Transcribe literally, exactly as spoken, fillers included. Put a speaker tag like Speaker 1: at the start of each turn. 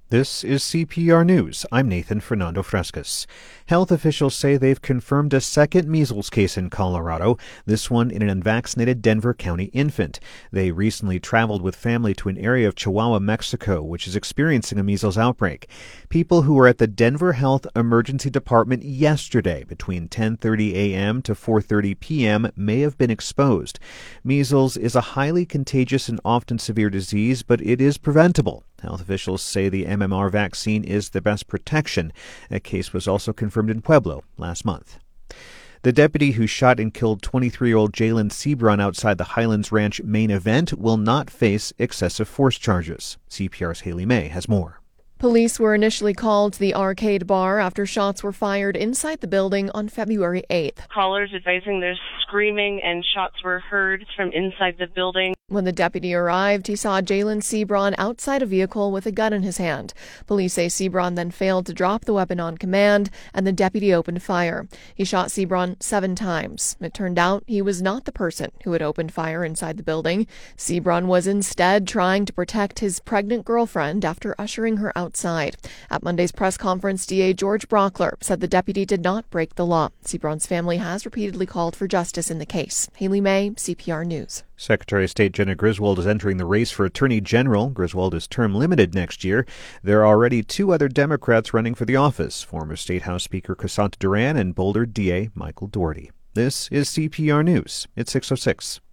Speaker 1: This is C P R News. I'm Nathan Fernando Frescas. Health officials say they've confirmed a second measles case in Colorado, this one in an unvaccinated Denver County infant. They recently traveled with family to an area of Chihuahua, Mexico, which is experiencing a measles outbreak. People who were at the Denver Health Emergency Department yesterday between ten thirty a.m. to four thirty p.m. may have been exposed. Measles is a highly contagious and often severe disease, but it is preventable. Health officials say the M M R vaccine is the best protection. A case was also confirmed in Pueblo last month. The deputy who shot and killed twenty-three-year-old Jalen Sebron outside the Highlands Ranch main event will not face excessive force charges. C P R's Haley May has more.
Speaker 2: Police were initially called to the Arcade Bar after shots were fired inside the building on February eighth.
Speaker 3: Callers advising there's screaming and shots were heard from inside the building.
Speaker 2: When the deputy arrived, he saw Jalen Sebron outside a vehicle with a gun in his hand. Police say Sebron then failed to drop the weapon on command, and the deputy opened fire. He shot Sebron seven times. It turned out he was not the person who had opened fire inside the building. Sebron was instead trying to protect his pregnant girlfriend after ushering her outside. At Monday's press conference, D A George Brockler said the deputy did not break the law. Sebron's family has repeatedly called for justice in the case. Haley May, C P R News.
Speaker 1: Secretary of State Jena Griswold is entering the race for Attorney General. Griswold is term limited next year. There are already two other Democrats running for the office, former State House Speaker Cassandra Duran and Boulder D A Michael Doherty. This is C P R News. It's six oh six.